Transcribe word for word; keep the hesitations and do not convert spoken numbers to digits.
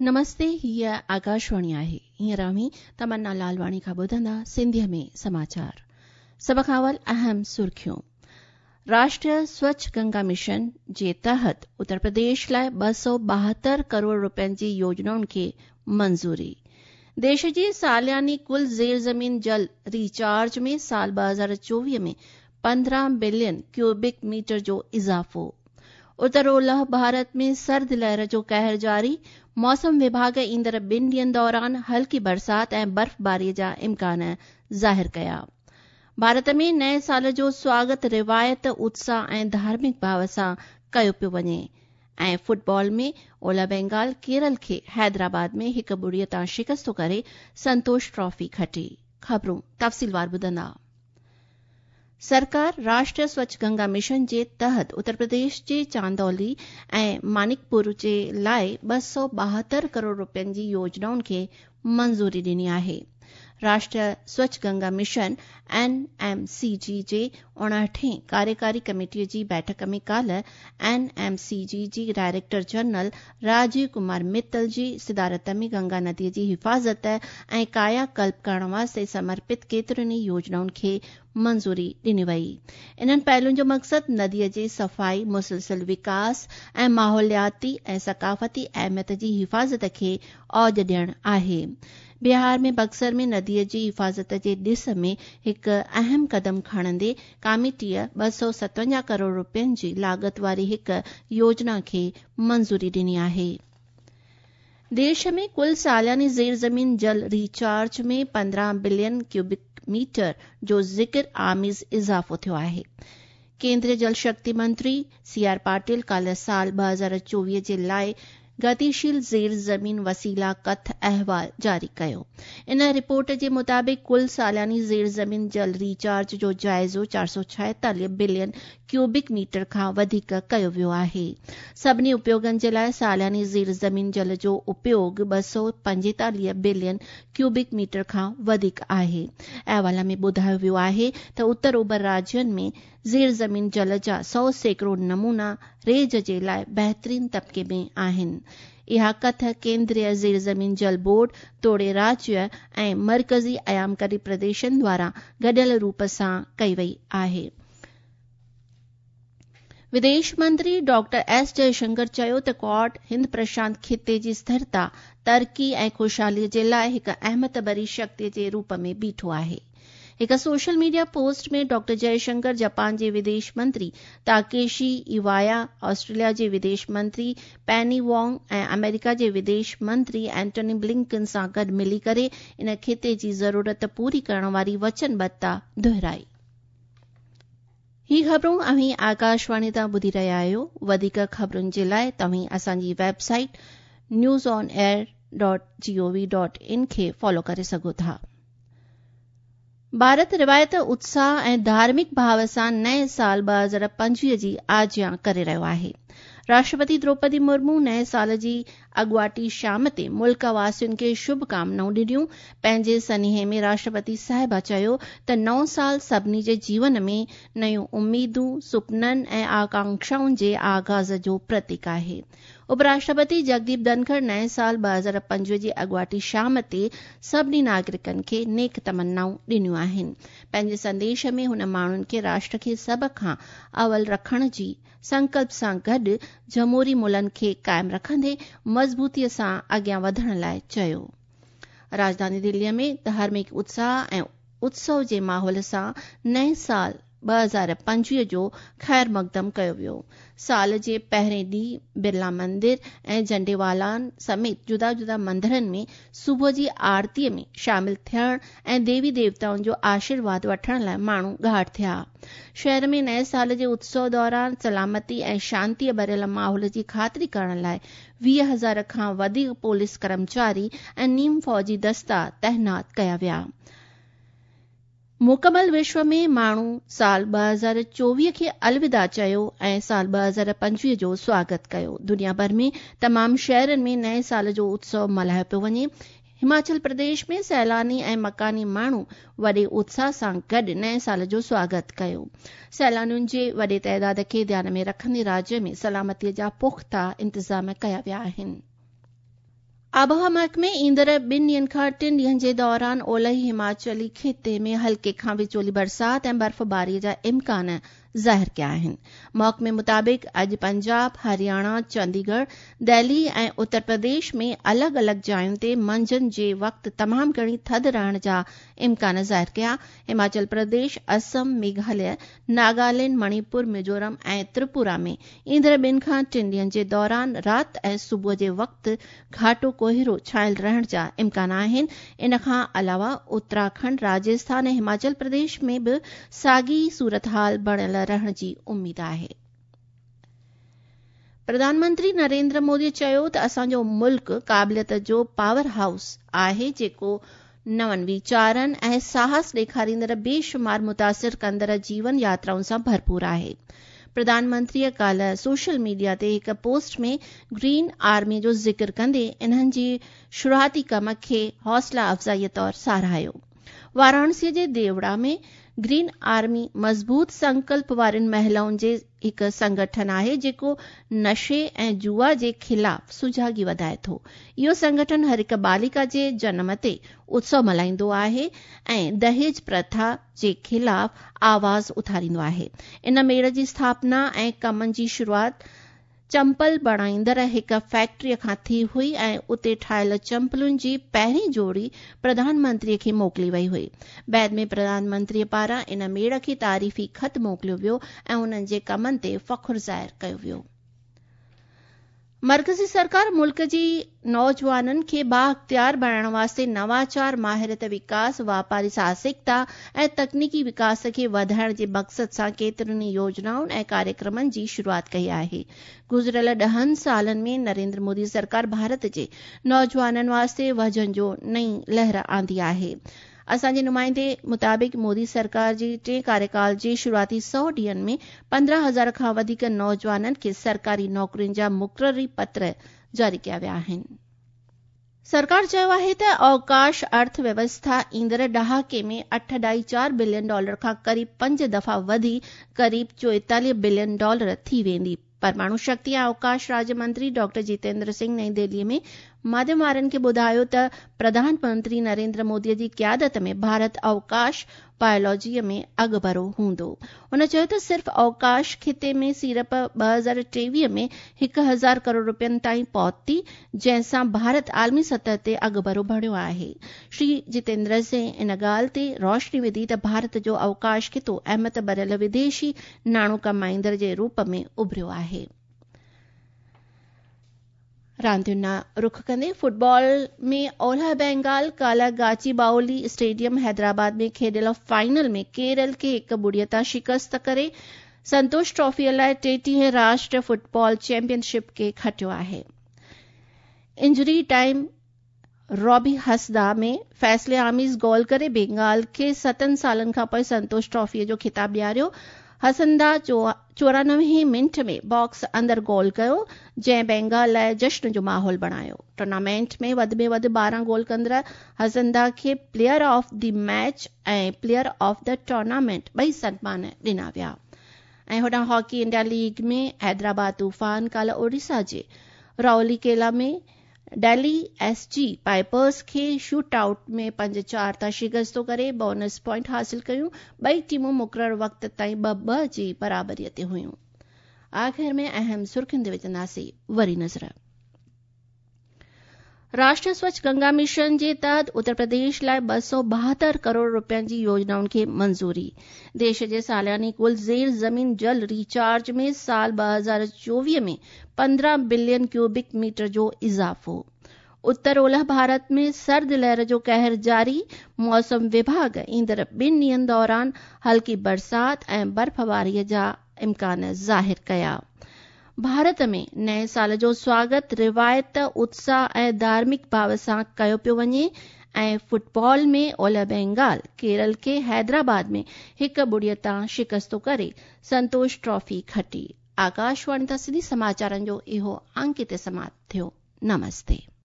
नमस्ते, हीअ आकाशवाणी आहे। हींअर आहीं तमन्ना लालवाणी खां ॿुधंदा सिंधीअ में समाचार। सभ खां अवल अहम सुर्खियूं। राष्ट्रीय स्वच्छ गंगा मिशन जे तहत उत्तर प्रदेश लाइ ॿ सौ ॿाहतरि करोड़ रुपयनि जी योजनाउनि खे मंज़ूरी। देश जी सालियानी कुल ज़ेर ज़मीन जल रिचार्ज में साल ॿ हज़ार चोवीह में पंद्रहं बिलियन क्यूबिक मीटर जो इज़ाफ़ो। उत्तर ओलह भारत में सर्द लहर जो कहर जारी। मौसम विभाग ईंदड़ ॿिनि ॾींहनि दौरान हल्की बरसात ऐं बर्फ़बारीअ जा इम्कान ज़ाहिर कया। भारत में नए साल जो स्वागत रिवायत उत्साह ऐं धार्मिक भाव सां कयो पियो वञे। ऐं फुटबॉल में ओलह बंगाल केरल खे हैदराबाद में हिक ॿुड़ीअ तां शिकस्त करे संतोष ट्रॉफी खटी। ख़बरूं तफ़सीलवार ॿुधंदा। सरकार राष्ट्रीय स्वच्छ गंगा मिशन जे तहत उत्तर प्रदेश जे चांदौली ऐं मानिकपुर जे लाइ ॿ सौ ॿाहतरि करोड़ रुपयनि जी योजनाउनि खे मंज़ूरी ॾिनी आहे। राष्ट्रीय स्वच्छ Ganga mission N M C G जे उणहठें कार्यकारी कमेटीअ जी बैठक में काल्ह एन एम सी जी जी डायरेक्टर जनरल राजीव कुमार मित्तल जी सिदारत में गंगा नदीअ जी हिफ़ाज़त ऐं कायाकल्प करण वास्ते समर्पित केतिरनि ई योजनाउनि खे मंज़ूरी ॾिनी वई। इन्हनि पहलुनि जो मक़सदु नदीअ जे सफ़ाई, मुसलसिल विकास ऐं माहौलियाती ऐं सक़ाफ़ती अहमियत जी हिफ़ाज़त खे औज ॾियणु आहे। बिहार में बक्सर में नदीअ जी हिफ़ाज़त जे ॾिस में हिकु अहम क़दम खणंदे कमेटीअ ॿ सौ सतवंजाह करोड़ रुपयनि जी लाॻत वारी हिकु योजना खे मंज़ूरी ॾिनी आहे। देश में कुल सालियानी ज़ेर ज़मीन जल रिचार्ज में पंद्रहं बिलियन क्यूबिक मीटर जो ज़िक्र आमीज़ इज़ाफ़ो थियो आहे। केंद्रीय जल शक्ति मंत्री सी आर पाटिल काल्ह साल ॿ हज़ार चोवीह जे लाइ गतिशील ज़ेर ज़मीन वसीला कथ अहवाल जारी कयो। इन रिपोर्ट जे मुताबिक़ कुल सालियानी ज़ेर ज़मीन जल रिचार्ज जो जाइज़ो चार सौ छाएतालीह बिलियन क्यूबिक मीटर खां वधीक कयो वियो आहे। सभिनी उपयोगनि जे लाइ सालियानी ज़ेर ज़मीन जल जो उपयोग ॿ सौ पंजेतालीह बिलियन क्यूबिक मीटर खां वधीक आहे। अहवाल में ॿुधायो वियो आहे त उत्तर ओभर राज्यनि में ज़ेर ज़मीन जल जा सौ सैकड़ो नमूना रेज जे लाइ बहितरीन तबिके में आहिनि। इहा कथ केंद्रीय ज़ेर ज़मीन जल बोर्ड, तोड़े राज्य ऐं मर्कज़ी अयामकारी प्रदेशनि द्वारा गॾियल रूप सां कई वई आहे। विदेश मंत्री डॉक्टर एस जयशंकर चयो त क्वाड हिंद प्रशांत खिते जी स्थिरता, तरक़ी ऐं ख़ुशहालीअ जे लाइ हिक अहमियत भरी शक्ति जे रूप में बीठो आहे। हिक सोशल मीडिया पोस्ट में डॉक्टर जयशंकर जापान जे विदेश मंत्री ताकेशी इवाया, ऑस्ट्रेलिया जे विदेश मंत्री पेनी वोंग ऐं अमेरिका जे विदेश मंत्री एंटनी ब्लिंकन सां गॾु मिली करे इन खिते जी ज़रूरत पूरी करण वारी वचनबद्धता दुहिराई। ही ख़बरूं अव्हीं आकाशवाणी तां ॿुधी रहिया आहियो। वधीक ख़बरुनि जे लाइ तव्हीं असांजी website news on air dot G O V dot in खे फॉलो करे सघो था। भारत रिवायत उत्साह ऐं धार्मिक भाव सां नए साल ॿ हज़ार पंजवीह जी आजियां करे रहियो आहे। राष्ट्रपति द्रौपदी मुर्मू नए साल जी अॻुवाटी शाम ते मुल्क वासियुनि खे शुभकामनाऊं ॾिनियूं। पंहिंजे सनेहे में राष्ट्रपति साहिबा चयो त नओं साल सभिनी जे जीवन में नयूं उमीदूं, सुपननि ऐं आकांक्षाउनि जे आगाज़ जो प्रतीक आहे। उपराष्ट्रपति जगदीप धनखड़ नए साल ॿ हज़ार पंजवीह जी अॻुवाटी शाम ते सभिनी नागरिकनि खे नेक तमन्नाऊं ॾिनियूं आहिनि। पंहिंजे संदेश में हुन माण्हुनि खे राष्ट्र खे सभ खां अवल रखण जी संकल्प सां गॾु जमहूरी मुल्हनि खे कायम रखंदे मज़बूतीअ सां अॻियां वधण लाइ चयो। राजधानी दिल्लीअ में धार्मिक उत्साह ऐं उत्सव जे माहौल सां नए साल ॿ हज़ार पंजवीह जो ख़ैर मक़दम कयो वियो। साल जे पहिरें ॾींहुं बिरला मंदिर ऐं झंडेवालान समेत जुदा जुदा मंदरनि में सुबुह जी आरतीअ में शामिल थियण ऐं देवी देवताउनि जो आशीर्वाद वठण लाइ माण्हू घाट थिया। शहर में नए साल जे उत्सव दौरान सलामती ऐं शांतीअ भरियल माहौल जी ख़ातिरी करण लाइ वीह हज़ार खां वधीक पुलिस कर्मचारी ऐं नीम फौजी दस्ता तैनात कया विया। मुकमल विश्व में माण्हू साल ॿ हज़ार चोवीह खे अलविदा चयो ऐं साल ॿ हज़ार पंजवीह जो स्वागत कयो। दुनिया भर में तमाम शहरनि में नए साल जो उत्सव मल्हायो पियो वञे। हिमाचल प्रदेश में सैलानी ऐं मकानी माण्हू वॾे उत्साह सां गॾु नए साल जो स्वागत कयो। सैलानियुनि जे वॾे तइदाद खे ध्यान में रखंदे राज्य में सलामतीअ जा पुख्ता इंतज़ाम कया विया आहिनि। आबहवा महकमे ईंदड़ ॿिनि ॾींहनि खां टिनि ॾींहनि जे दौरान ओलही हिमाचली खिते में हल्के खां विचोली बरसात ऐं बर्फ़बारीअ जा इम्कान ज़ाहिर कया आहिनि। महकमे मुताबिक़ अॼु पंजाब, हरियाणा, चंडीगढ़, दिल्ली ऐं उत्तर प्रदेश में अलॻि अलॻि जायुनि ते मंझंदि जे वक़्तु तमामु घणी थधि रहण जा इम्कान ज़ाहिर कया। हिमाचल प्रदेश, असम, मेघालय, नागालैंड, मणिपुर, मिजोरम ऐं त्रिपुरा में ईंदड़ ॿिनि खां टिनि ॾींहनि जे दौरान राति ऐं सुबुह जे वक़्तु घाटो कोहिरो छायल रहण जा इम्कान आहिनि। इन खां अलावा उत्तराखंड, राजस्थान ऐं हिमाचल प्रदेश में बि साॻी सूरतहाल बणियल रहण जी उमीद आहे। प्रधानमंत्री नरेंद्र मोदी चयो त असांजो मुल्क क़ाबिलियत जो पावर हाउस आहे जेको नवनि वीचारनि ऐं साहस ॾेखारींदड़ बेशुमार मुतासिर कंदड़ जीवन यात्राउनि सां भरपूर आहे। प्रधानमंत्रीअ काल्ह सोशल मीडिया ते हिक पोस्ट में ग्रीन आर्मी जो ज़िक्र कंदे इन्हनि जी शुरूआती कम खे हौसला अफ़ज़ाईअ तौरु साराहियो। वाराणसीअ जे देवड़ा में ग्रीन आर्मी मज़बूत संकल्प वारियुनि महिलाउनि जे हिकु संगठन आहे जेको नशे ऐं जुआ जे ख़िलाफ़ सुजागी वधाए थो। इहो संगठन हर हिक बालिका जे जनम ते उत्सव मल्हाईंदो आहे ऐं दहेज प्रथा जे ख़िलाफ़ आवाज़ उथारींदो आहे। इन मेड़ जी स्थापना ऐं कमनि जी शुरूआत चंपल बणाईंदड़ हिक फैक्ट्रीअ खां थी हुई ऐं उते ठाहियल चंपलुनि जी पहिरीं जोड़ी प्रधानमंत्रीअ खे मोकिली वई हुई। बैदि में प्रधानमंत्रीअ पारां इन मेड़ खे तारीफ़ी ख़त मोकिलियो वियो ऐं उन्हनि जे कमनि ते फ़ख़ुरु ज़ाहिर कयो वियो। मर्कज़ी सरकार मुल्क जी नौजवाननि खे बाअख्तियार बणाइण वास्ते नवाचार, माहिरत विकास, वापारी साहसिकता ऐं तकनीकी विकास खे वधाइण जे मक़सद सां केतिरनि योजनाउनि ऐं कार्यक्रमनि जी शुरूआत कई आहे। गुज़िरियल ॾहनि सालनि में नरेंद्र मोदी सरकार भारत जे नौजवाननि वास्ते वजन जो नई लहर आंदी आहे। असांजे नुमाइंदे मुताबिक़ मोदी सरकार जी टे कार्यकाल जे शुरूआती सौ ॾींहनि में पंद्रहं हज़ार खां वधीक नौजवाननि खे सरकारी नौकरियुनि जा मुक़ररी पत्र जारी कया विया आहिनि। सरकार चयो आहे त अवकाश अर्थव्यवस्था ईंदड़ ॾहाके में अठ ॾाई चार बिलियन डॉलर खां क़रीब पंज दफ़ा वधी क़रीब चोएतालीह बिलियन डॉलर थी वेंदी। परमाणु शक्ति ऐं अवकाश राज्य मंत्री डॉक्टर जितेंद्र सिंह नई दिल्लीअ में माध्यम वारनि खे ॿुधायो त प्रधानमंत्री नरेंद्र मोदीअ जी क़यादत में भारत अवकाश बायोलॉजीअ में अॻभरो हूंदो। हुन चयो त सिर्फ़ अवकाश खिते में सीड़प ॿ हज़ार टेवीह में हिकु हज़ार करोड़ रुपयनि ताईं पहुती, जंहिंसां भारत आलमी सतह ते अॻभरो बणियो आहे। श्री जितेंद्र सिंह इन ॻाल्हि ते रोशनी विधी त भारत जो अवकाश खितो अहमियत भरियल विदेशी नाणो कमाईंदड़ जे रूप में उभरियो आहे। रांदियुनि रुख कंदे फुटबॉल में ओलह बंगाल काला गाचीबाउली स्टेडियम हैदराबाद में खेॾियल फाइनल में केरल खे हिकु ॿुड़ीअ तां शिकस्त करे संतोष ट्रॉफीअ लाइ टेटीह राष्ट्रीय फुटबॉल चैंपियनशिप खे खटियो आहे। इंजरी टाइम रॉबी हसदा में फ़ैसिले आमीज़ गोल करे बंगाल खे सतनि सालनि खां पोइ संतोष ट्रॉफीअ जो खिताब ॾियारियो। हसंदा चोरानवे मिंट में बॉक्स अंदर गोल कयो, जंहिं बंगाल लाइ जश्न जो माहौल बणायो। टूर्नामेंट में वधि में वधि ॿारहं गोल कंदड़ हसंदा खे प्लेयर ऑफ द मैच ऐं प्लेयर ऑफ द टूर्नामेंट ॿई सन्मान ॾिना विया। ऐं होॾां हॉकी इंडिया लीग में हैदराबाद तूफ़ान काल्ह ओडिशा जे राउरकेला में दिल्ली एसजी पाइपर्स खे शूट आउट में पंज चार तां शिकस्त करे बोनस पॉइंट हासिल कयूं। ॿई टीमूं मुक़ररु वक़्त ताईं ॿ ॿ जी बराबरीअ ते हुयूं। आख़िर में अहम सुर्ख़ियुनि ते विझंदासीं वरी नज़र। राष्ट्रीय स्वच्छ गंगा मिशन जे तहत उत्तर प्रदेश लाइ ॿ सौ ॿाहत्तर करोड़ रुपयनि जी योजनाउनि खे मंज़ूरी। देश जे सालियानी कुल ज़ेर ज़मीन जल रिचार्ज में साल ॿ हज़ार चोवीह में पंद्रहं बिलियन क्यूबिक मीटर जो इज़ाफ़ो। उत्तर ओलह भारत में सर्द लहर जो कहर जारी। मौसम विभाग ईंदड़ ॿिनि ॾींहनि दौरान हल्की बरसात ऐं बर्फ़बारीअ जा इम्कान ज़ाहिर कया। भारत में नए साल जो स्वागत रिवायत, उत्साह ऐं धार्मिक भाव सां कयो पियो वञे ऐं फुटबॉल में ओलह बंगाल केरल खे हैदराबाद में हिकु ॿुड़ीअ तां शिकस्तो करे संतोष ट्रॉफी खटी। आकाशवाणी तां सिंधी समाचारनि जो इहो अंक ते समाप्त थियो। नमस्ते।